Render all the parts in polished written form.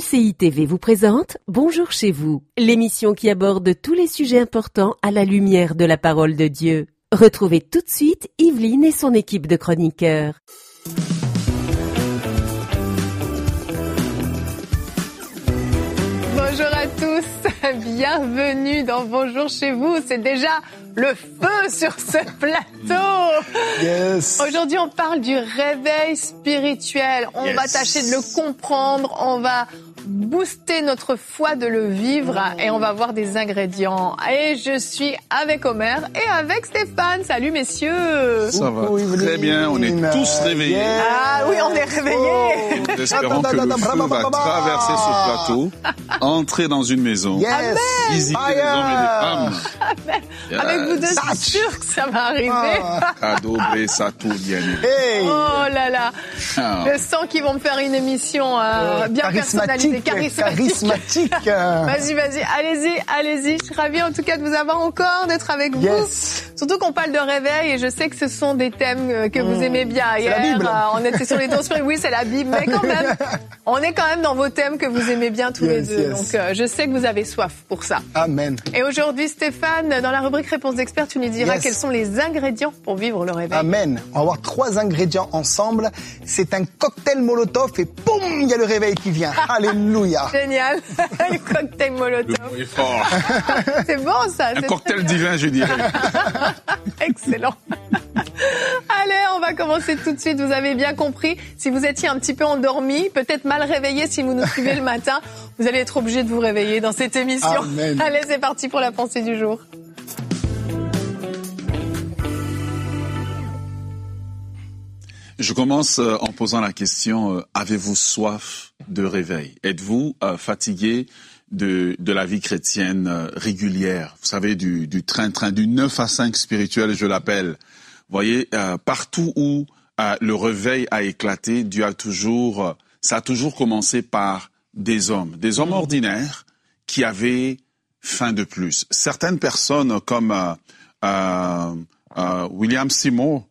MCI TV vous présente Bonjour chez vous, l'émission qui aborde tous les sujets importants à la lumière de la parole de Dieu. Retrouvez tout de suite Yveline et son équipe de chroniqueurs. Bonjour à tous, bienvenue dans Bonjour chez vous. C'est déjà le feu sur ce plateau. Yes. Aujourd'hui, on parle du réveil spirituel. On va tâcher de le comprendre, on va booster notre foi de le vivre et on va voir des ingrédients. Et je suis avec Omer et avec Stéphane. Salut messieurs. Ça va très bien, on est tous réveillés. Yes. Ah oui, on est réveillés. Nous espérons que le feu va traverser ce plateau, entrer dans une maison, Yes. visiter les hommes et les femmes. Avec vous deux, je suis sûre que ça va arriver. Cadeau, ça tout bien. Hey. Oh là là. Ah. Je sens qu'ils vont me faire une émission bien personnalisée, charismatique. Vas-y, allez-y. Je suis ravie en tout cas de vous avoir encore, d'être avec vous. Surtout qu'on parle de réveil et je sais que ce sont des thèmes que vous aimez bien. Hier, la Bible. on était sur les dons spirituels. Oui, c'est la Bible, mais quand même, on est quand même dans vos thèmes que vous aimez bien tous les deux. Yes. Donc, je sais que vous avez soif pour ça. Amen. Et aujourd'hui, Stéphane, dans la rubrique Réponse d'experts, tu nous diras quels sont les ingrédients pour vivre le réveil. Amen. On va voir 3 ingrédients ensemble. C'est un cocktail Molotov et boum, il y a le réveil qui vient. Alléluia. Génial. Le cocktail Molotov. Le mot est fort. C'est bon ça. Un cocktail divin, je dirais. Excellent. Allez, on va commencer tout de suite. Vous avez bien compris. Si vous étiez un petit peu endormi, peut-être mal réveillé si vous nous suivez le matin, vous allez être obligé de vous réveiller dans cette émission. Amen. Allez, c'est parti pour la pensée du jour. Je commence en posant la question, avez-vous soif de réveil? Êtes-vous fatigué de la vie chrétienne régulière? Vous savez, du train-train, du 9 à 5 spirituel, je l'appelle. Vous voyez, partout où le réveil a éclaté, ça a toujours commencé par des hommes ordinaires qui avaient faim de plus. Certaines personnes comme William Seymour,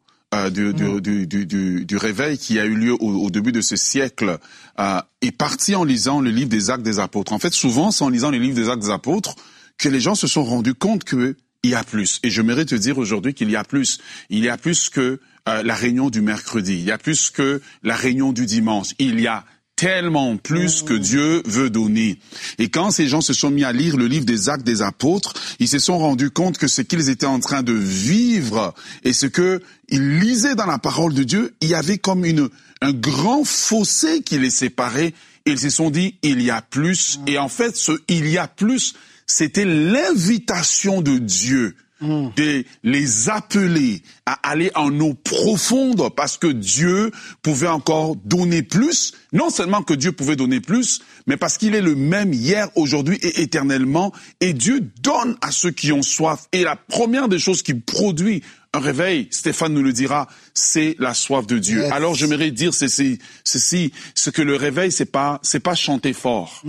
du réveil qui a eu lieu au début de ce siècle, est parti en lisant le livre des Actes des Apôtres. En fait, souvent, c'est en lisant le livre des Actes des Apôtres que les gens se sont rendus compte qu'il y a plus. Et je mérite te dire aujourd'hui qu'il y a plus. Il y a plus que la réunion du mercredi. Il y a plus que la réunion du dimanche. Il y a tellement plus que Dieu veut donner. Et quand ces gens se sont mis à lire le livre des Actes des Apôtres, ils se sont rendus compte que ce qu'ils étaient en train de vivre et ce que ils lisaient dans la parole de Dieu, il y avait comme un grand fossé qui les séparait. Et ils se sont dit, il y a plus. Et en fait, ce il y a plus, c'était l'invitation de Dieu de les appeler à aller en eau profonde parce que Dieu pouvait encore donner plus. Non seulement que Dieu pouvait donner plus, mais parce qu'il est le même hier, aujourd'hui et éternellement. Et Dieu donne à ceux qui ont soif. Et la première des choses qui produit un réveil, Stéphane nous le dira, c'est la soif de Dieu. Yes. Alors j'aimerais dire ceci, ce que le réveil, c'est pas chanter fort.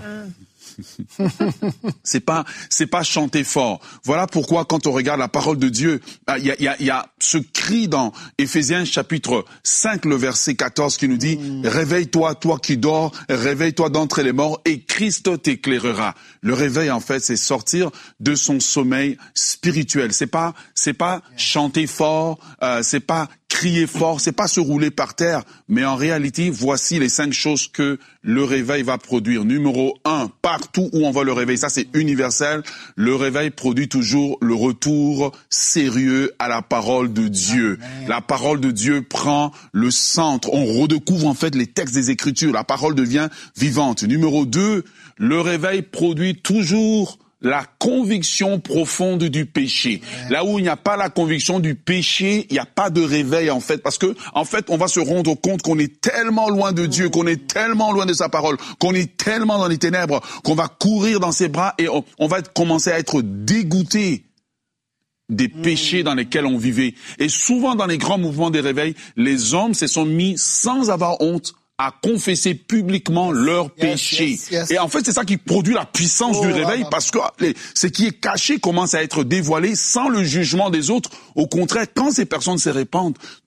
C'est pas chanter fort. Voilà pourquoi quand on regarde la parole de Dieu, il y a ce cri dans Éphésiens chapitre 5, le verset 14 qui nous dit réveille-toi, toi qui dors, réveille-toi d'entre les morts et Christ t'éclairera. Le réveil en fait, c'est sortir de son sommeil spirituel. C'est pas chanter fort, c'est pas crier fort, c'est pas se rouler par terre, mais en réalité, voici les 5 choses que le réveil va produire. Numéro 1, partout où on voit le réveil, ça c'est universel, le réveil produit toujours le retour sérieux à la parole de Dieu. Amen. La parole de Dieu prend le centre, on redécouvre en fait les textes des Écritures, la parole devient vivante. Numéro 2, le réveil produit toujours la conviction profonde du péché. Là où il n'y a pas la conviction du péché, il n'y a pas de réveil en fait. Parce que, en fait, on va se rendre compte qu'on est tellement loin de Dieu, qu'on est tellement loin de sa parole, qu'on est tellement dans les ténèbres, qu'on va courir dans ses bras et on va commencer à être dégoûté des péchés dans lesquels on vivait. Et souvent dans les grands mouvements des réveils, les hommes se sont mis sans avoir honte à confesser publiquement leurs péchés. Yes. Et en fait, c'est ça qui produit la puissance du réveil parce que ce qui est caché commence à être dévoilé sans le jugement des autres. Au contraire, quand ces personnes se répandent,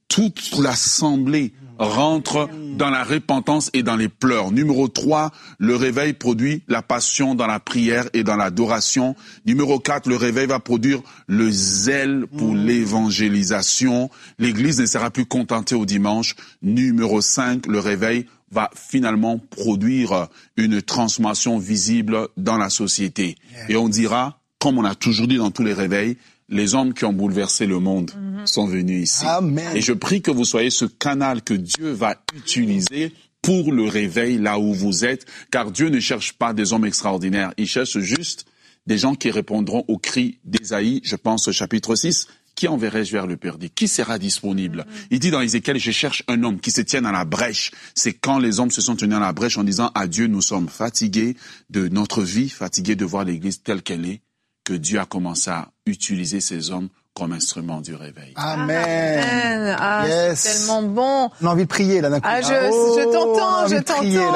toute l'assemblée rentre dans la repentance et dans les pleurs. Numéro 3, le réveil produit la passion dans la prière et dans l'adoration. Numéro 4, le réveil va produire le zèle pour l'évangélisation. L'Église ne sera plus contentée au dimanche. Numéro 5, le réveil va finalement produire une transformation visible dans la société. Et on dira, comme on a toujours dit dans tous les réveils, les hommes qui ont bouleversé le monde sont venus ici. Amen. Et je prie que vous soyez ce canal que Dieu va utiliser pour le réveil là où vous êtes, car Dieu ne cherche pas des hommes extraordinaires. Il cherche juste des gens qui répondront au cri d'Ésaïe, je pense au chapitre 6, qui enverrai-je vers le perdu? Qui sera disponible? Il dit dans Ézéchiel, je cherche un homme qui se tienne à la brèche. C'est quand les hommes se sont tenus à la brèche en disant, à Dieu, nous sommes fatigués de notre vie, fatigués de voir l'Église telle qu'elle est, que Dieu a commencé à utiliser ces hommes comme instrument du réveil. Amen. Ah, Yes. c'est tellement bon. On a envie de prier là d'un coup. Ah, je t'entends. Je sais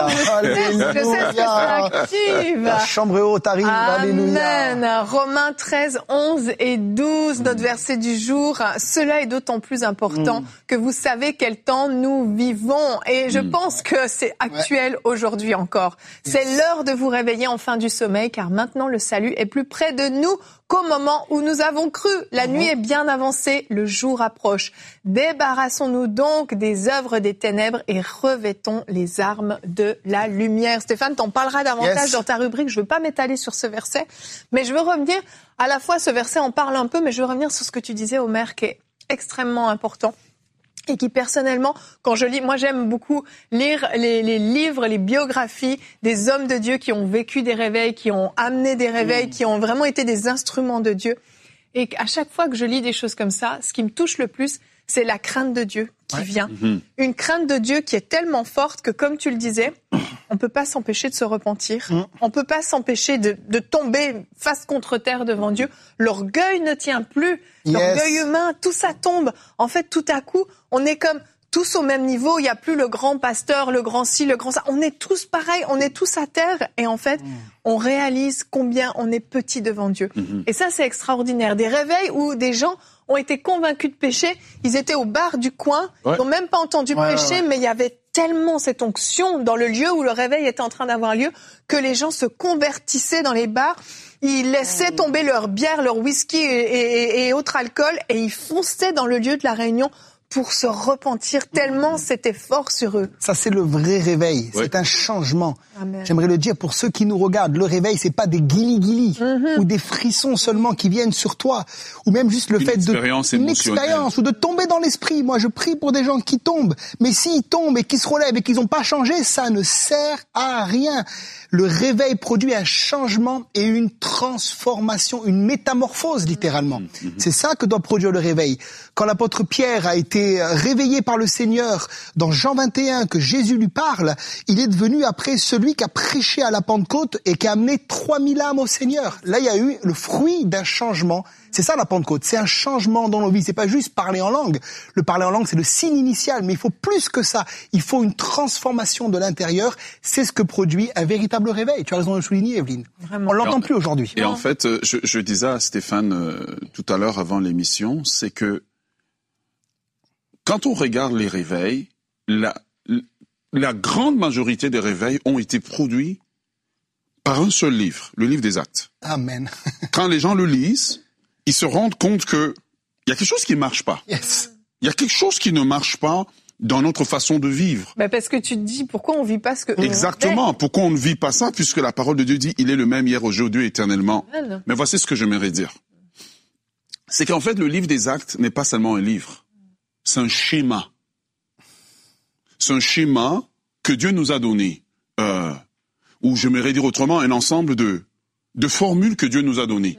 Je sais que ça active. La chambre haute arrive. Alléluia. Amen. Romains 13, 11 et 12, notre verset du jour. Cela est d'autant plus important que vous savez quel temps nous vivons. Et je pense que c'est actuel aujourd'hui encore. C'est l'heure de vous réveiller enfin du sommeil, car maintenant le salut est plus près de nous qu'au moment où nous avons cru. La nuit est bien avancée, le jour approche. Débarrassons-nous donc des œuvres des ténèbres et revêtons les armes de la lumière. Stéphane, t'en parleras davantage dans ta rubrique. Je veux pas m'étaler sur ce verset, mais je veux revenir, à la fois ce verset en parle un peu, mais je veux revenir sur ce que tu disais, Omer, qui est extrêmement important. Et qui, personnellement, quand je lis, moi j'aime beaucoup lire les livres, les biographies des hommes de Dieu qui ont vécu des réveils, qui ont amené des réveils, qui ont vraiment été des instruments de Dieu. Et à chaque fois que je lis des choses comme ça, ce qui me touche le plus, c'est la crainte de Dieu qui vient. Une crainte de Dieu qui est tellement forte que, comme tu le disais, on peut pas s'empêcher de se repentir. On peut pas s'empêcher de tomber face contre terre devant Dieu. L'orgueil ne tient plus. L'orgueil humain, tout ça tombe. En fait, tout à coup, on est comme tous au même niveau. Il n'y a plus le grand pasteur, le grand ci, le grand ça. On est tous pareils. On est tous à terre. Et en fait, on réalise combien on est petit devant Dieu. Et ça, c'est extraordinaire. Des réveils où des gens ont été convaincus de péché. Ils étaient au bar du coin. Ils n'ont même pas entendu prêcher, mais il y avait tellement cette onction dans le lieu où le réveil était en train d'avoir lieu que les gens se convertissaient dans les bars. Ils laissaient tomber leur bière, leur whisky et autres alcools et ils fonçaient dans le lieu de la réunion pour se repentir tellement c'était fort sur eux. Ça, c'est le vrai réveil. C'est un changement. Amen. J'aimerais le dire pour ceux qui nous regardent. Le réveil, c'est pas des guili-guili ou des frissons seulement qui viennent sur toi, ou même juste le fait une expérience ou de tomber dans l'esprit. Moi, je prie pour des gens qui tombent. Mais s'ils tombent et qu'ils se relèvent et qu'ils n'ont pas changé, ça ne sert à rien. Le réveil produit un changement et une transformation, une métamorphose littéralement. C'est ça que doit produire le réveil. Quand l'apôtre Pierre a été réveillé par le Seigneur dans Jean 21, que Jésus lui parle, il est devenu après celui qui a prêché à la Pentecôte et qui a amené 3000 âmes au Seigneur. Là, il y a eu le fruit d'un changement. C'est ça la Pentecôte, c'est un changement dans nos vies. C'est pas juste parler en langue. Le parler en langue, c'est le signe initial, mais il faut plus que ça. Il faut une transformation de l'intérieur. C'est ce que produit un véritable réveil. Tu as raison de le souligner, Evelyne. Vraiment. On l'entend plus aujourd'hui. Et en fait, je disais à Stéphane tout à l'heure avant l'émission, c'est que quand on regarde les réveils, la grande majorité des réveils ont été produits par un seul livre, le livre des Actes. Amen. Quand les gens le lisent, ils se rendent compte que il y a quelque chose qui marche pas. Yes. Il y a quelque chose qui ne marche pas dans notre façon de vivre. Bah parce que tu te dis, pourquoi on vit pas ce que... Exactement. Pourquoi on ne vit pas ça, puisque la parole de Dieu dit, il est le même hier, aujourd'hui, éternellement. Amen. Mais voici ce que j'aimerais dire. C'est qu'en fait, le livre des Actes n'est pas seulement un livre. C'est un schéma. C'est un schéma que Dieu nous a donné. Ou j'aimerais dire autrement, un ensemble de formules que Dieu nous a données.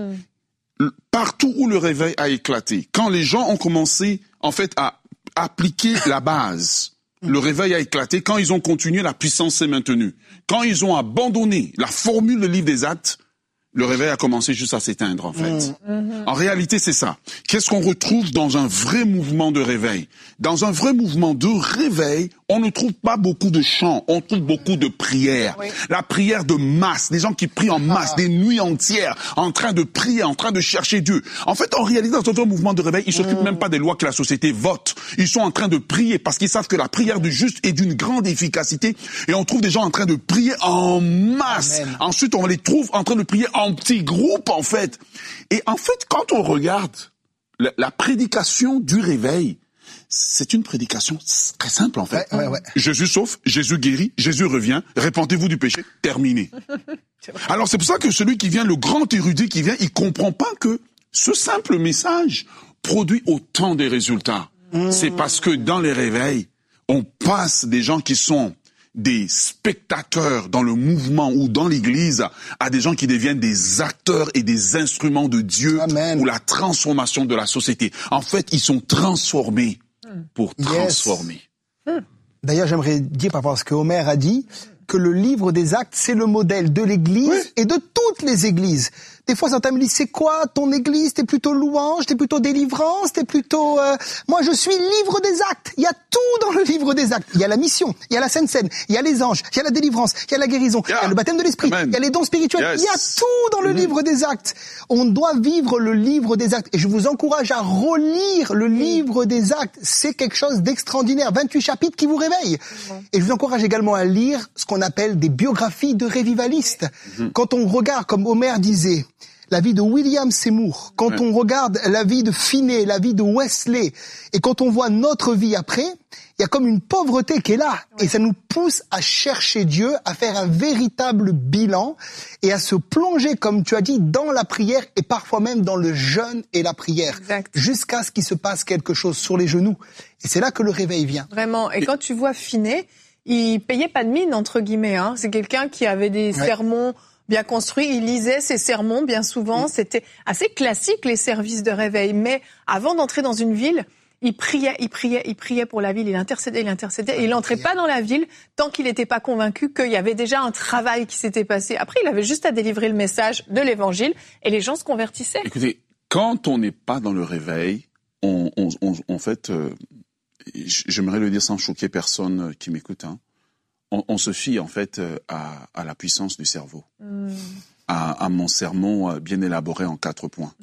Partout où le réveil a éclaté, quand les gens ont commencé, en fait, à appliquer la base, le réveil a éclaté. Quand ils ont continué, la puissance s'est maintenue. Quand ils ont abandonné la formule du livre des Actes, le réveil a commencé juste à s'éteindre, en fait. En réalité, c'est ça. Qu'est-ce qu'on retrouve dans un vrai mouvement de réveil? Dans un vrai mouvement de réveil, on ne trouve pas beaucoup de chants, on trouve beaucoup de prières. Oui. La prière de masse, des gens qui prient en masse, des nuits entières, en train de prier, en train de chercher Dieu. En fait, en réalité, dans un mouvement de réveil, ils s'occupent même pas des lois que la société vote. Ils sont en train de prier parce qu'ils savent que la prière du juste est d'une grande efficacité. Et on trouve des gens en train de prier en masse. Amen. Ensuite, on les trouve en train de prier en petits groupes, en fait. Et en fait, quand on regarde la prédication du réveil, c'est une prédication très simple, en fait. Ouais. Jésus sauve, Jésus guérit, Jésus revient, répentez-vous du péché, terminé. Alors c'est pour ça que celui qui vient, le grand érudit qui vient, il comprend pas que ce simple message produit autant de résultats. C'est parce que dans les réveils, on passe des gens qui sont des spectateurs dans le mouvement ou dans l'église à des gens qui deviennent des acteurs et des instruments de Dieu Amen. pour la transformation de la société. En fait, ils sont transformés pour transformer. D'ailleurs, j'aimerais dire, par rapport à ce que Omer a dit, que le livre des Actes, c'est le modèle de l'église et de toutes les églises. Des fois, certains me disent, c'est quoi ton église? T'es plutôt louange, t'es plutôt délivrance, t'es plutôt... Moi, je suis livre des actes. Il y a tout dans le livre des actes. Il y a la mission, il y a la Sainte Seine, il y a les anges, il y a la délivrance, il y a la guérison, il y a le baptême de l'esprit, il y a les dons spirituels. Yes. Il y a tout dans le livre des actes. On doit vivre le livre des actes. Et je vous encourage à relire le livre des actes. C'est quelque chose d'extraordinaire. 28 chapitres qui vous réveillent. Et je vous encourage également à lire ce qu'on appelle des biographies de révivalistes. Quand on regarde, comme Omer disait, la vie de William Seymour, quand on regarde la vie de Finney, la vie de Wesley, et quand on voit notre vie après, il y a comme une pauvreté qui est là. Et ça nous pousse à chercher Dieu, à faire un véritable bilan et à se plonger, comme tu as dit, dans la prière et parfois même dans le jeûne et la prière. Exact. Jusqu'à ce qu'il se passe quelque chose sur les genoux. Et c'est là que le réveil vient. Vraiment. Et quand tu vois Finney, il payait pas de mine, entre guillemets. Hein. C'est quelqu'un qui avait des sermons bien construits. Il lisait ses sermons bien souvent. C'était assez classique, les services de réveil. Mais avant d'entrer dans une ville, il priait pour la ville. Il intercédait. Et il n'entrait pas dans la ville tant qu'il n'était pas convaincu qu'il y avait déjà un travail qui s'était passé. Après, il avait juste à délivrer le message de l'évangile et les gens se convertissaient. Écoutez, quand on n'est pas dans le réveil, en fait, j'aimerais le dire sans choquer personne qui m'écoute, hein, on se fie en fait à la puissance du cerveau, à mon sermon bien élaboré en 4 points.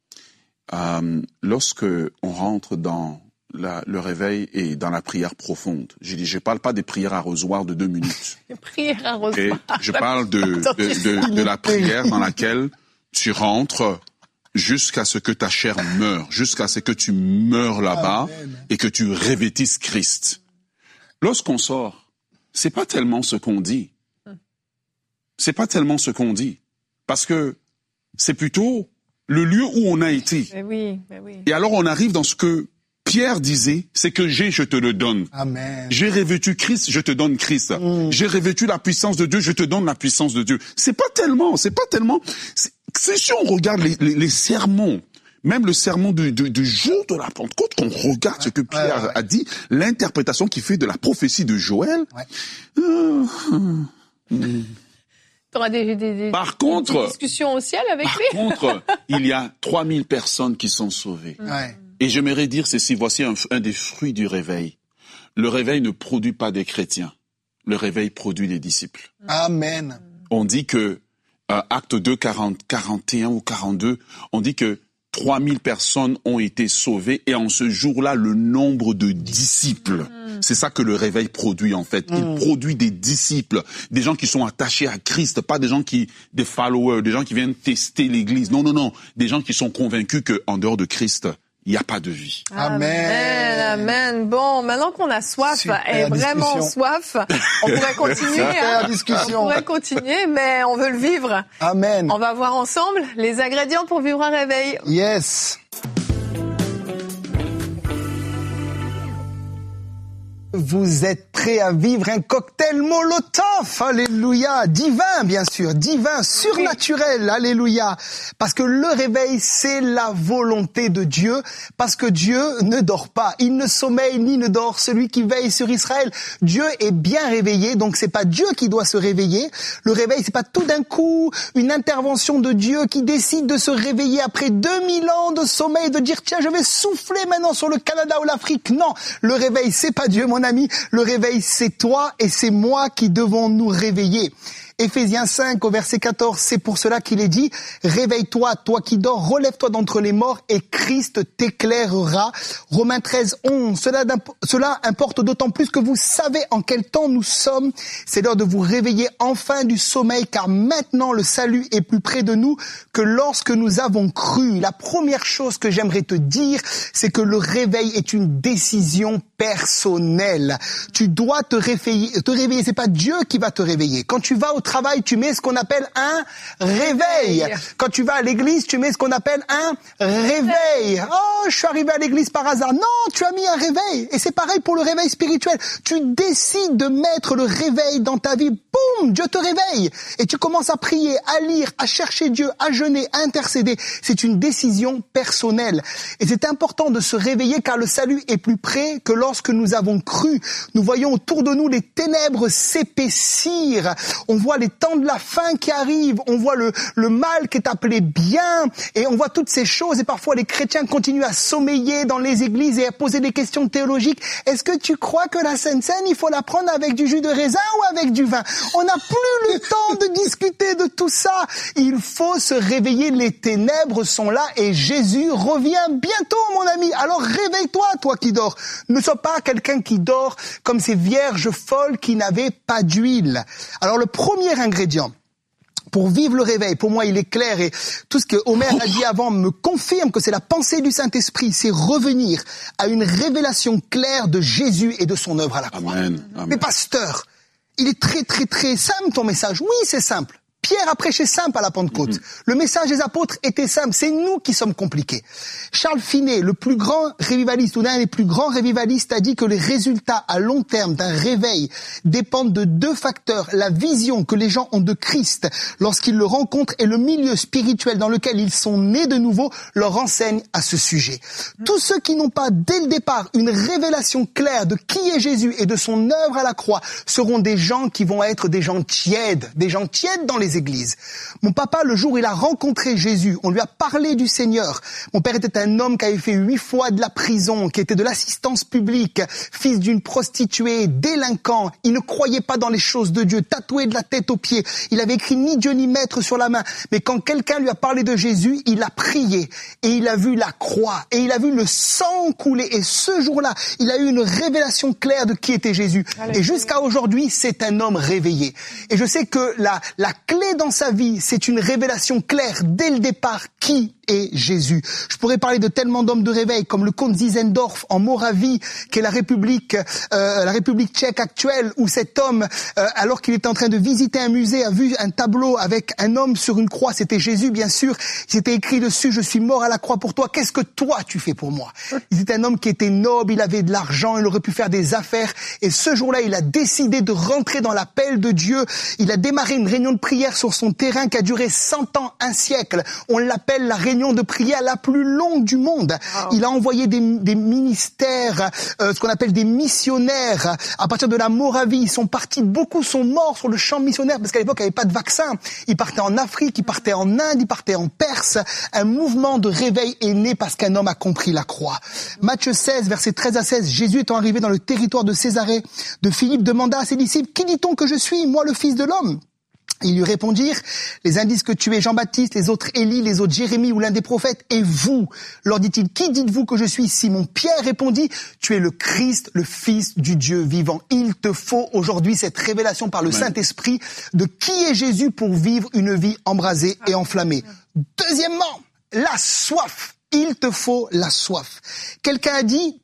Lorsque on rentre dans le réveil et dans la prière profonde, je parle pas des prières arrosoirs de 2 minutes. Prière arrosoir. Okay? Je parle de la prière dans laquelle tu rentres jusqu'à ce que ta chair meure, jusqu'à ce que tu meurs là-bas et que tu revêtisses Christ. Lorsqu'on sort, c'est pas tellement ce qu'on dit. C'est pas tellement ce qu'on dit. Parce que c'est plutôt le lieu où on a été. Mais oui. Et alors on arrive dans ce que Pierre disait, c'est que je te le donne. Amen. J'ai revêtu Christ, je te donne Christ. J'ai revêtu la puissance de Dieu, je te donne la puissance de Dieu. C'est pas tellement. C'est si on regarde les sermons, même le sermon du jour de la Pentecôte, qu'on regarde ce que Pierre a dit, l'interprétation qu'il fait de la prophétie de Joël. T'auras des discussions au ciel avec lui. Par contre, il y a 3000 personnes qui sont sauvées. Ouais. Et j'aimerais dire ceci, voici un des fruits du réveil. Le réveil ne produit pas des chrétiens. Le réveil produit des disciples. Amen. On dit que, acte 2, 41 ou 42, on dit que 3000 personnes ont été sauvées et en ce jour-là, le nombre de disciples. C'est ça que le réveil produit en fait. Il produit des disciples, des gens qui sont attachés à Christ, pas des followers, des gens qui viennent tester l'Église. Non. Des gens qui sont convaincus qu'en dehors de Christ, il n'y a pas de vie. Amen. Bon, maintenant qu'on a soif, et vraiment soif, on pourrait continuer. On pourrait continuer, mais on veut le vivre. Amen. On va voir ensemble les ingrédients pour vivre un réveil. Yes. vous êtes prêts à vivre un cocktail Molotov, alléluia, divin bien sûr, divin, surnaturel, alléluia, parce que le réveil c'est la volonté de Dieu, parce que Dieu ne dort pas, il ne sommeille ni ne dort, celui qui veille sur Israël. Dieu est bien réveillé, donc c'est pas Dieu qui doit se réveiller. Le réveil c'est pas tout d'un coup une intervention de Dieu qui décide de se réveiller après 2000 ans de sommeil, de dire tiens je vais souffler maintenant sur le Canada ou l'Afrique. Non, le réveil c'est pas Dieu mon ami, le réveil c'est toi et c'est moi qui devons nous réveiller. Éphésiens 5 au verset 14, c'est pour cela qu'il est dit « Réveille-toi, toi qui dors, relève-toi d'entre les morts et Christ t'éclairera. » Romains 13, 11, cela importe d'autant plus que vous savez en quel temps nous sommes. C'est l'heure de vous réveiller enfin du sommeil car maintenant le salut est plus près de nous que lorsque nous avons cru. La première chose que j'aimerais te dire, c'est que le réveil est une décision personnelle. Tu dois te réveiller, c'est pas Dieu qui va te réveiller. Quand tu vas au travail, tu mets ce qu'on appelle un réveil. Quand tu vas à l'église, tu mets ce qu'on appelle un réveil. Oh, je suis arrivé à l'église par hasard. Non, tu as mis un réveil. Et c'est pareil pour le réveil spirituel. Tu décides de mettre le réveil dans ta vie. Boum, Dieu te réveille. Et tu commences à prier, à lire, à chercher Dieu, à jeûner, à intercéder. C'est une décision personnelle. Et c'est important de se réveiller car le salut est plus près que lorsque nous avons cru. Nous voyons autour de nous les ténèbres s'épaissir. On voit les temps de la fin qui arrivent, on voit le mal qui est appelé bien, et on voit toutes ces choses, et parfois les chrétiens continuent à sommeiller dans les églises et à poser des questions théologiques. Est-ce que tu crois que la Sainte Seine, il faut la prendre avec du jus de raisin ou avec du vin? On n'a plus le temps de discuter de tout ça. Il faut se réveiller, les ténèbres sont là, et Jésus revient bientôt, mon ami. Alors réveille-toi, toi qui dors. Ne sois pas quelqu'un qui dort comme ces vierges folles qui n'avaient pas d'huile. Alors le premier ingrédient pour vivre le réveil, pour moi il est clair et tout ce que Omer a dit avant me confirme que c'est la pensée du Saint-Esprit, c'est revenir à une révélation claire de Jésus et de son œuvre à la croix. Amen. Mais pasteur, il est très très très simple ton message. Oui, c'est simple. Pierre a prêché simple à la Pentecôte. Le message des apôtres était simple. C'est nous qui sommes compliqués. Charles Finet, le plus grand révivaliste, ou l'un des plus grands révivalistes, a dit que les résultats à long terme d'un réveil dépendent de deux facteurs. La vision que les gens ont de Christ lorsqu'ils le rencontrent et le milieu spirituel dans lequel ils sont nés de nouveau leur enseigne à ce sujet. Tous ceux qui n'ont pas dès le départ une révélation claire de qui est Jésus et de son œuvre à la croix seront des gens qui vont être des gens tièdes dans les églises. Mon papa, le jour où il a rencontré Jésus, on lui a parlé du Seigneur. Mon père était un homme qui avait fait 8 fois de la prison, qui était de l'assistance publique, fils d'une prostituée, délinquant. Il ne croyait pas dans les choses de Dieu, tatoué de la tête aux pieds. Il avait écrit ni Dieu ni maître sur la main. Mais quand quelqu'un lui a parlé de Jésus, il a prié et il a vu la croix et il a vu le sang couler. Et ce jour-là, il a eu une révélation claire de qui était Jésus. Et jusqu'à aujourd'hui, c'est un homme réveillé. Et je sais que la clé dans sa vie, c'est une révélation claire dès le départ qui est Jésus. Je pourrais parler de tellement d'hommes de réveil comme le comte Zinzendorf en Moravie, qui est la République tchèque actuelle, où cet homme, alors qu'il était en train de visiter un musée, a vu un tableau avec un homme sur une croix. C'était Jésus, bien sûr. C'était écrit dessus: je suis mort à la croix pour toi. Qu'est-ce que toi tu fais pour moi? C'était un homme qui était noble, il avait de l'argent, il aurait pu faire des affaires. Et ce jour-là, il a décidé de rentrer dans l'appel de Dieu. Il a démarré une réunion de prière sur son terrain qui a duré 100 ans, un siècle. On l'appelle la réunion de prière la plus longue du monde. Wow. Il a envoyé des ministères, ce qu'on appelle des missionnaires. À partir de la Moravie, ils sont partis, beaucoup sont morts sur le champ missionnaire parce qu'à l'époque, il n'y avait pas de vaccin. Ils partaient en Afrique, ils partaient en Inde, ils partaient en Perse. Un mouvement de réveil est né parce qu'un homme a compris la croix. Matthieu 16, versets 13 à 16, Jésus étant arrivé dans le territoire de Césarée, de Philippe demanda à ses disciples: qui dit-on que je suis, moi le Fils de l'homme? Ils lui répondirent: les uns disent que tu es Jean-Baptiste, les autres Élie, les autres Jérémie ou l'un des prophètes. Et vous, leur dit-il, qui dites-vous que je suis? Simon Pierre répondit: tu es le Christ, le Fils du Dieu vivant. Il te faut aujourd'hui cette révélation par le Saint-Esprit de qui est Jésus pour vivre une vie embrasée et enflammée. Deuxièmement, la soif. Il te faut la soif. Quelqu'un a dit,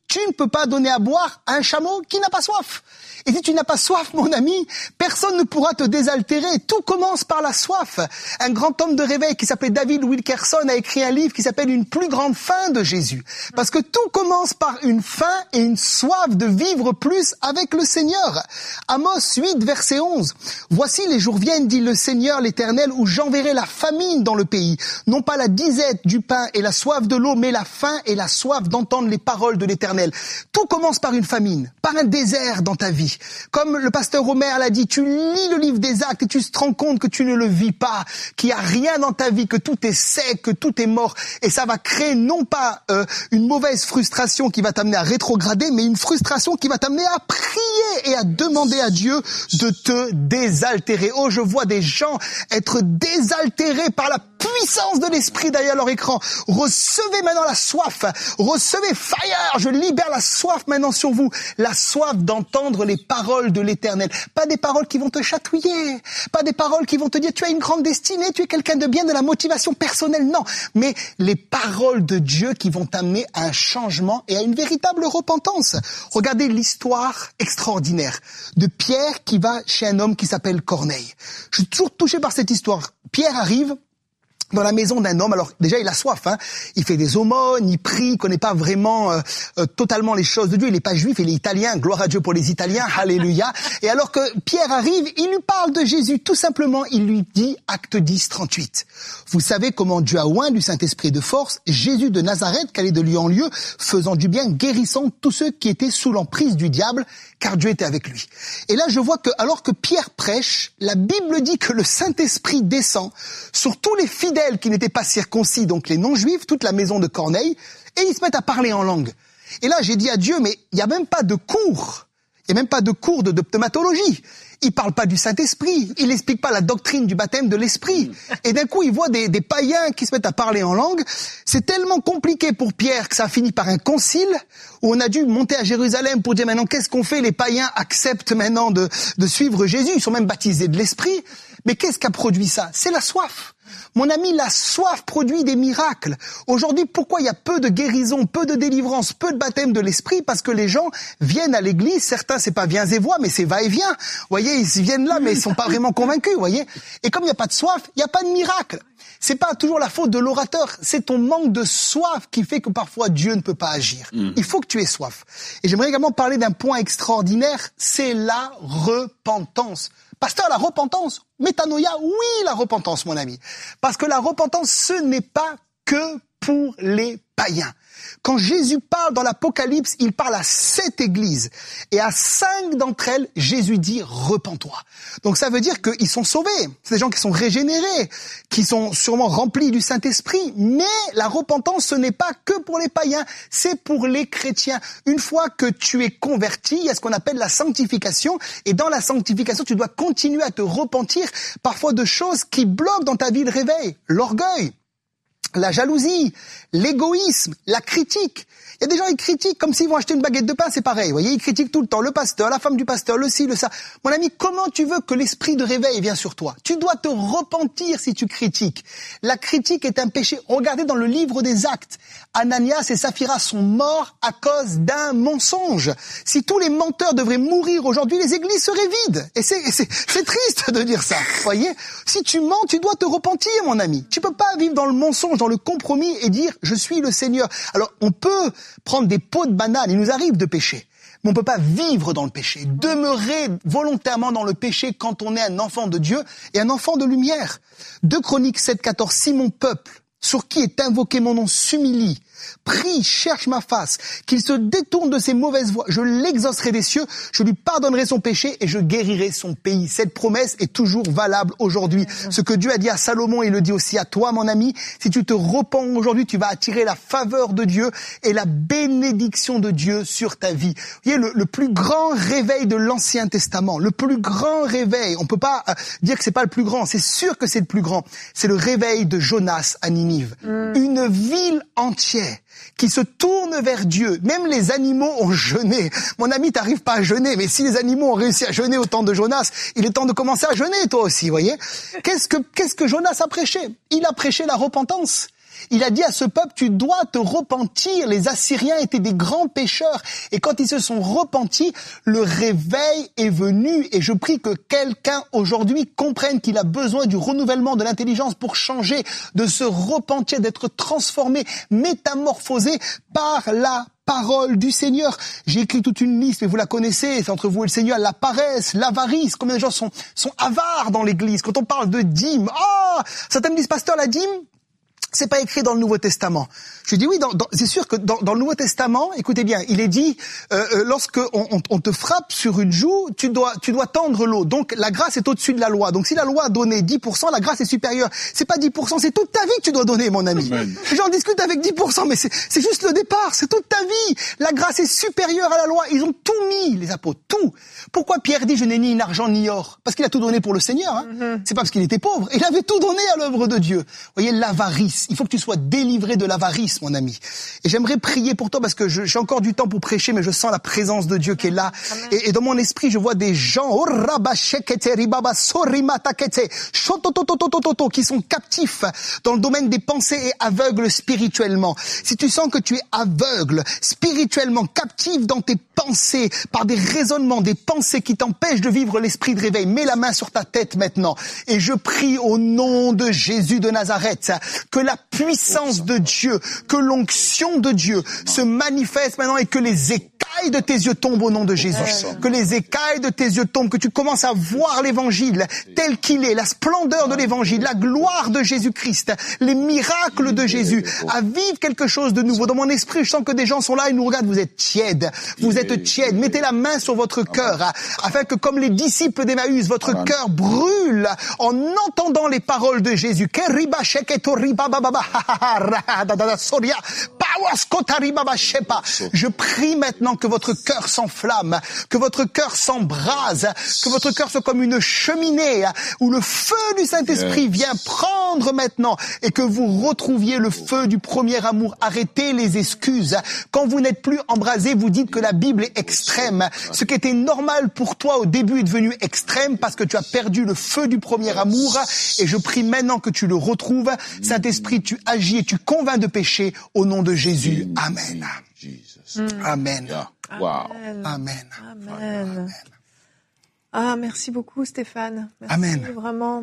Tu ne peux pas donner à boire à un chameau qui n'a pas soif. Et si tu n'as pas soif, mon ami, personne ne pourra te désaltérer. Tout commence par la soif. Un grand homme de réveil qui s'appelait David Wilkerson a écrit un livre qui s'appelle Une plus grande faim de Jésus. Parce que tout commence par une faim et une soif de vivre plus avec le Seigneur. Amos 8, verset 11. Voici les jours viennent, dit le Seigneur l'Éternel, où j'enverrai la famine dans le pays. Non pas la disette du pain et la soif de l'eau, mais la faim et la soif d'entendre les paroles de l'Éternel. Tout commence par une famine, par un désert dans ta vie. Comme le pasteur Omer l'a dit, tu lis le livre des Actes et tu te rends compte que tu ne le vis pas, qu'il n'y a rien dans ta vie, que tout est sec, que tout est mort. Et ça va créer non pas une mauvaise frustration qui va t'amener à rétrograder, mais une frustration qui va t'amener à prier et à demander à Dieu de te désaltérer. Oh, je vois des gens être désaltérés par la puissance de l'esprit derrière leur écran. Recevez maintenant la soif. Recevez fire. Je libère la soif maintenant sur vous. La soif d'entendre les paroles de l'Éternel. Pas des paroles qui vont te chatouiller. Pas des paroles qui vont te dire tu as une grande destinée, tu es quelqu'un de bien, de la motivation personnelle. Non. Mais les paroles de Dieu qui vont t'amener à un changement et à une véritable repentance. Regardez l'histoire extraordinaire de Pierre qui va chez un homme qui s'appelle Corneille. Je suis toujours touché par cette histoire. Pierre arrive dans la maison d'un homme. Alors déjà il a soif, il fait des aumônes, il prie, il connaît pas vraiment totalement les choses de Dieu, il n'est pas juif, il est italien, gloire à Dieu pour les Italiens, alléluia. Et alors que Pierre arrive, il lui parle de Jésus, tout simplement, il lui dit, acte 10, 38. Vous savez comment Dieu a oint du Saint-Esprit de force Jésus de Nazareth, qu'allait de lieu en lieu, faisant du bien, guérissant tous ceux qui étaient sous l'emprise du diable, car Dieu était avec lui. Et là je vois que alors que Pierre prêche, la Bible dit que le Saint-Esprit descend sur tous les fidèles qui n'étaient pas circoncis, donc les non-juifs, toute la maison de Corneille, et ils se mettent à parler en langue. Et là, j'ai dit à Dieu, mais il n'y a même pas de cours. Il n'y a même pas de cours de pneumatologie. Il parle pas du Saint-Esprit. Il n'explique pas la doctrine du baptême de l'Esprit. Et d'un coup, il voit des païens qui se mettent à parler en langue. C'est tellement compliqué pour Pierre que ça a fini par un concile où on a dû monter à Jérusalem pour dire maintenant qu'est-ce qu'on fait? Les païens acceptent maintenant de suivre Jésus. Ils sont même baptisés de l'Esprit. Mais qu'est-ce qu'a produit ça? C'est la soif. Mon ami, la soif produit des miracles. Aujourd'hui, pourquoi il y a peu de guérison, peu de délivrance, peu de baptême de l'esprit? Parce que les gens viennent à l'église, certains c'est pas viens et vois, mais c'est va et vient. Vous voyez, ils viennent là, mais ils sont pas vraiment convaincus, vous voyez. Et comme il n'y a pas de soif, il n'y a pas de miracle. C'est pas toujours la faute de l'orateur, c'est ton manque de soif qui fait que parfois Dieu ne peut pas agir. Il faut que tu aies soif. Et j'aimerais également parler d'un point extraordinaire, c'est la repentance. Pasteur, la repentance, métanoïa, oui, la repentance, mon ami. Parce que la repentance, ce n'est pas que pour les païens. Quand Jésus parle dans l'Apocalypse, il parle à 7 églises. Et à 5 d'entre elles, Jésus dit « repens-toi ». Donc ça veut dire qu'ils sont sauvés. C'est des gens qui sont régénérés, qui sont sûrement remplis du Saint-Esprit. Mais la repentance, ce n'est pas que pour les païens, c'est pour les chrétiens. Une fois que tu es converti, il y a ce qu'on appelle la sanctification. Et dans la sanctification, tu dois continuer à te repentir parfois de choses qui bloquent dans ta vie le réveil. L'orgueil, la jalousie, l'égoïsme, la critique. Il y a des gens qui critiquent comme s'ils vont acheter une baguette de pain, c'est pareil. Vous voyez, ils critiquent tout le temps le pasteur, la femme du pasteur, le ci, le ça. Mon ami, comment tu veux que l'esprit de réveil vienne sur toi? Tu dois te repentir si tu critiques. La critique est un péché. Regardez dans le livre des Actes. Ananias et Saphira sont morts à cause d'un mensonge. Si tous les menteurs devraient mourir aujourd'hui, les églises seraient vides. Et c'est triste de dire ça. Vous voyez? Si tu mens, tu dois te repentir, mon ami. Tu peux pas vivre dans le mensonge, dans le compromis et dire « je suis le Seigneur ». Alors, on peut prendre des pots de banane, il nous arrive de pécher. Mais on peut pas vivre dans le péché, demeurer volontairement dans le péché quand on est un enfant de Dieu et un enfant de lumière. 2 Chroniques 7, 14, si mon peuple, sur qui est invoqué mon nom, s'humilie, prie, cherche ma face, qu'il se détourne de ses mauvaises voies, je l'exaucerai des cieux, je lui pardonnerai son péché et je guérirai son pays. Cette promesse est toujours valable aujourd'hui. Ce que Dieu a dit à Salomon, il le dit aussi à toi, mon ami. Si tu te repens aujourd'hui, tu vas attirer la faveur de Dieu et la bénédiction de Dieu sur ta vie. Vous voyez, le plus grand réveil de l'Ancien Testament, le plus grand réveil, on peut pas dire que c'est pas le plus grand, c'est sûr que c'est le plus grand, c'est le réveil de Jonas à Ninive. Une ville entière qui se tourne vers Dieu. Même les animaux ont jeûné. Mon ami, t'arrives pas à jeûner, mais si les animaux ont réussi à jeûner au temps de Jonas, il est temps de commencer à jeûner, toi aussi, voyez. Qu'est-ce que Jonas a prêché? Il a prêché la repentance. Il a dit à ce peuple, tu dois te repentir. Les Assyriens étaient des grands pécheurs. Et quand ils se sont repentis, le réveil est venu. Et je prie que quelqu'un aujourd'hui comprenne qu'il a besoin du renouvellement de l'intelligence pour changer, de se repentir, d'être transformé, métamorphosé par la parole du Seigneur. J'ai écrit toute une liste, mais vous la connaissez, c'est entre vous et le Seigneur, la paresse, l'avarice. Combien de gens sont avares dans l'église? Quand on parle de dîme, certains me disent, pasteur, la dîme, c'est pas écrit dans le Nouveau Testament. Je dis oui, c'est sûr que dans le Nouveau Testament, écoutez bien, il est dit, lorsque on te frappe sur une joue, tu dois tendre l'eau. Donc la grâce est au-dessus de la loi. Donc si la loi donnait 10%, la grâce est supérieure. C'est pas 10%, c'est toute ta vie que tu dois donner, mon ami. Amen. J'en discute avec 10%, mais c'est juste le départ, c'est toute ta vie. La grâce est supérieure à la loi. Ils ont tout mis, les apôtres, tout. Pourquoi Pierre dit, je n'ai ni argent ni or? Parce qu'il a tout donné pour le Seigneur. Hein. C'est pas parce qu'il était pauvre. Il avait tout donné à l'œuvre de Dieu. Vous voyez, l'avarice. Il faut que tu sois délivré de l'avarice, mon ami. Et j'aimerais prier pour toi parce que j'ai encore du temps pour prêcher, mais je sens la présence de Dieu qui est là. Et dans mon esprit, je vois des gens qui sont captifs dans le domaine des pensées et aveugles spirituellement. Si tu sens que tu es aveugle, spirituellement captif dans tes pensées, par des raisonnements, des pensées qui t'empêchent de vivre l'esprit de réveil, mets la main sur ta tête maintenant. Et je prie au nom de Jésus de Nazareth que la puissance de Dieu, que l'onction de Dieu se manifeste maintenant et que les écailles de tes yeux tombent au nom de Jésus. Que les écailles de tes yeux tombent, que tu commences à voir l'évangile tel qu'il est, la splendeur de l'évangile, la gloire de Jésus-Christ, les miracles de Jésus, à vivre quelque chose de nouveau. Dans mon esprit, je sens que des gens sont là et nous regardent, vous êtes tièdes. Vous êtes tièdes. Mettez la main sur votre cœur, afin que comme les disciples d'Emmaüs, votre cœur brûle en entendant les paroles de Jésus. Je prie maintenant que votre cœur s'enflamme, que votre cœur s'embrase, que votre cœur soit comme une cheminée où le feu du Saint-Esprit vient prendre maintenant et que vous retrouviez le feu du premier amour. Arrêtez les excuses. Quand vous n'êtes plus embrasé, vous dites que la Bible est extrême. Ce qui était normal pour toi au début est devenu extrême parce que tu as perdu le feu du premier amour et je prie maintenant que tu le retrouves. Saint-Esprit, tu agis et tu convaincs de péché au nom de Jésus. Amen. Amen. Wow. Amen. Amen. Ah, merci beaucoup, Stéphane. Merci. Amen. Vraiment,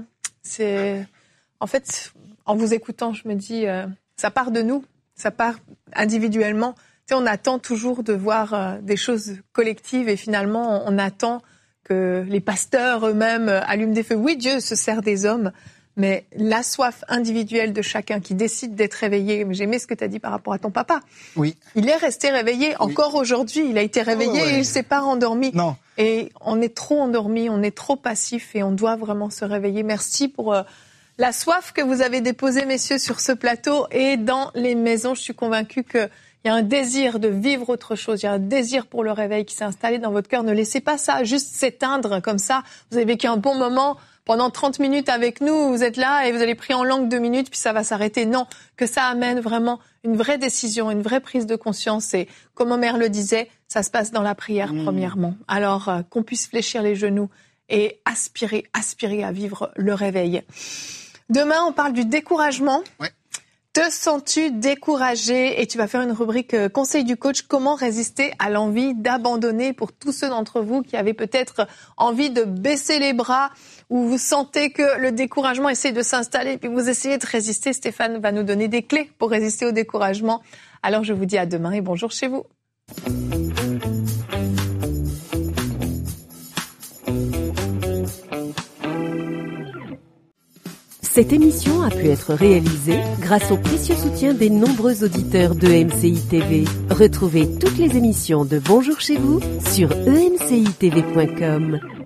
en fait, en vous écoutant, je me dis, ça part de nous, ça part individuellement. Tu sais, on attend toujours de voir des choses collectives et finalement, on attend que les pasteurs eux-mêmes allument des feux. Oui, Dieu se sert des hommes, mais la soif individuelle de chacun qui décide d'être réveillé. J'ai aimé ce que tu as dit par rapport à ton papa. Oui. Il est resté réveillé. Encore aujourd'hui, il a été réveillé et il ne s'est pas rendormi. Non. Et on est trop endormi, on est trop passif et on doit vraiment se réveiller. Merci pour la soif que vous avez déposée, messieurs, sur ce plateau et dans les maisons. Je suis convaincue qu'il y a un désir de vivre autre chose. Il y a un désir pour le réveil qui s'est installé dans votre cœur. Ne laissez pas ça juste s'éteindre comme ça. Vous avez vécu un bon moment pendant 30 minutes avec nous. Vous êtes là et vous allez prier en langue 2 minutes puis ça va s'arrêter. Non, que ça amène vraiment une vraie décision, une vraie prise de conscience. Et comme Omer le disait, ça se passe dans la prière premièrement. Alors qu'on puisse fléchir les genoux et aspirer à vivre le réveil. Demain, on parle du découragement. Ouais. Te sens-tu découragé? Et tu vas faire une rubrique conseil du coach, comment résister à l'envie d'abandonner pour tous ceux d'entre vous qui avaient peut-être envie de baisser les bras ou vous sentez que le découragement essaie de s'installer puis vous essayez de résister. Stéphane va nous donner des clés pour résister au découragement. Alors je vous dis à demain et bonjour chez vous. Cette émission a pu être réalisée grâce au précieux soutien des nombreux auditeurs de MCI TV. Retrouvez toutes les émissions de Bonjour chez vous sur emcitv.com.